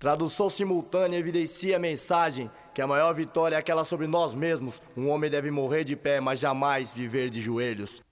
Tradução simultânea evidencia a mensagem que a maior vitória é aquela sobre nós mesmos. Um homem deve morrer de pé, mas jamais viver de joelhos.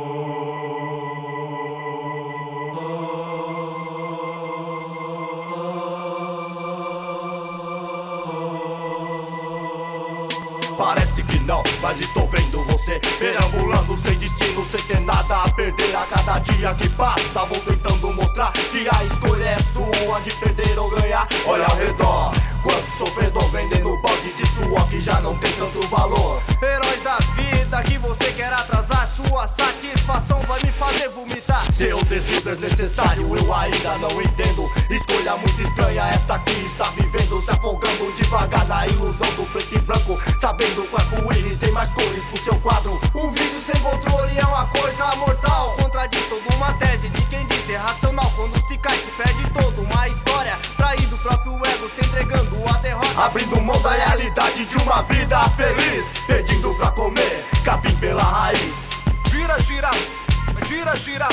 Parece que não, mas estou vendo você perambulando sem destino, sem ter nada a perder. A cada dia que passa vou tentando mostrar que a escolha é sua, de perder ou ganhar. Olha ao redor, quanto sofredor vendendo balde de suor que já não tem tanto valor. Heróis da vida que você quer atrasar, sua satisfação vai me fazer vomitar. Seu desvio desnecessário eu ainda não entendo. Escolha muito estranha esta que está vivendo, se afogando devagar na ilusão do preto e branco, sabendo que o arco-íris tem mais cores pro seu quadro. O vício sem controle é uma coisa mortal, contradiz toda uma tese de quem diz ser racional. Quando se cai se perde toda uma história, traindo o próprio ego, se entregando a derrota, abrindo mão da realidade de uma vida feliz, pedindo pra comer capim pela raiz. Gira, gira, gira, gira,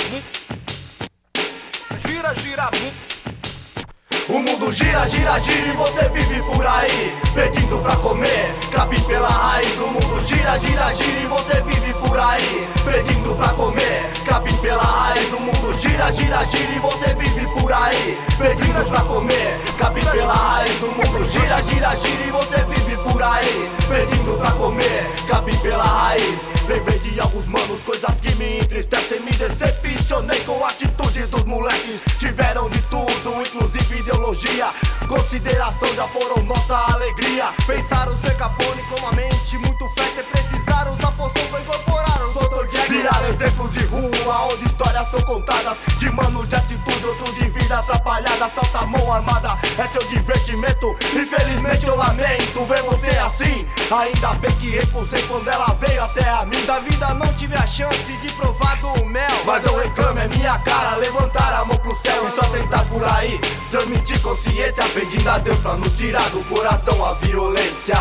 gira, gira. O mundo gira, gira, gira e você vive por aí, pedindo pra comer capim pela raiz. O mundo gira, gira, gira e você vive por aí, pedindo pra comer capim pela raiz. O mundo gira, gira, gira e você vive por aí, pedindo pra comer capim pela raiz. O mundo gira, gira, gira e você vive por aí, pedindo pra comer capim pela raiz. Lembrei de alguns manos, coisas que me entristecem. Me decepcionei com a atitude dos moleques. Tiveram de tudo, inclusive ideologia. Consideração já foram nossa alegria. Pensaram ser Capone com a mente muito fértil, precisaram usar poção pra incorporar o Dr. Jack. Viraram exemplos de rua, onde histórias são contadas, de manos de atitude, outros de vida atrapalhada. Salta a mão armada, é seu divertimento. Infelizmente eu lamento ver você assim. Ainda bem que recusei quando ela veio até a mim. Da vida não tive a chance de provar do mel, mas não reclame, é minha cara levantar a mão pro céu e só tentar por aí transmitir consciência, pedindo a Deus pra nos tirar do coração a violência.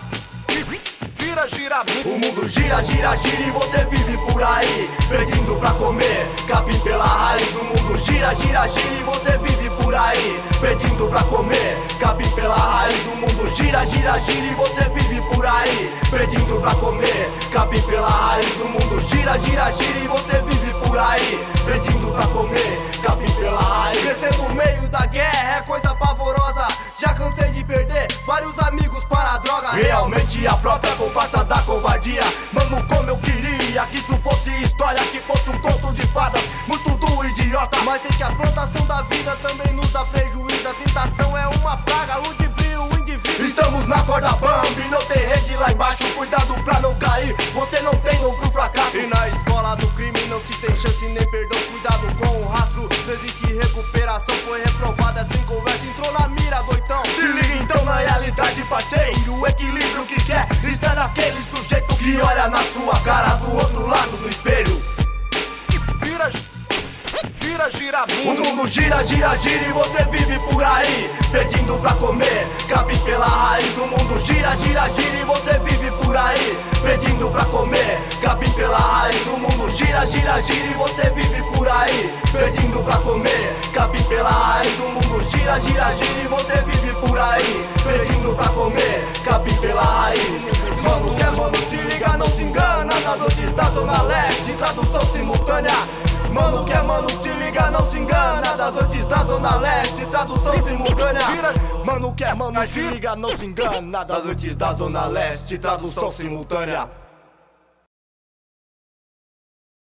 Gira, gira, o mundo gira, gira, gira e você vive por aí, pedindo pra comer capim pela raiz. O mundo gira, gira, gira e você vive por aí, pedindo pra comer capim pela raiz. O mundo gira, gira, gira e você vive por aí, pedindo pra comer capim pela raiz. O mundo gira, gira, gira e você vive por aí, pedindo pra comer capim pela raiz. Crescer no meio da guerra é coisa pavorosa, já cansei de perder vários amigos para a droga. Realmente a própria comparsa da covardia. Mano, como eu queria que isso fosse história, que fosse um conto de fadas, muito do idiota. Mas sei que a plantação da vida também nos dá prejuízo. A tentação é uma praga, ludibria o indivíduo. Estamos na corda bamba e não tem rede lá embaixo. Cuidado pra não cair, você não tem nome pro fracasso. E na escola do crime não se tem chance nem perdão. Cuidado com o rastro, não existe recuperação. Foi reprovada sem conversa, entrou na mira, doitão. Se liga então na realidade, parceiro. O equilíbrio que quer está naquele sujeito que olha na sua cara do outro lado do espelho. Gira, gira, gira. O mundo gira, gira, gira e você vive por aí, pedindo pra comer capim pela raiz. O mundo gira, gira, gira e você vive por aí, pedindo pra comer capim pela raiz. O mundo gira, gira, gira e você vive por aí, pedindo pra comer capim pela raiz. O mundo gira, gira, gira e você vive por aí, pedindo pra comer capim pela raiz. Mano que é mano, se liga, não se engana. Das noites da Zona Leste, tradução simultânea. Mano que é mano, se liga, não se engana. Das noites da Zona Leste, tradução simultânea. Mano que é mano, se liga, não se engana. Das noites da Zona Leste, tradução simultânea.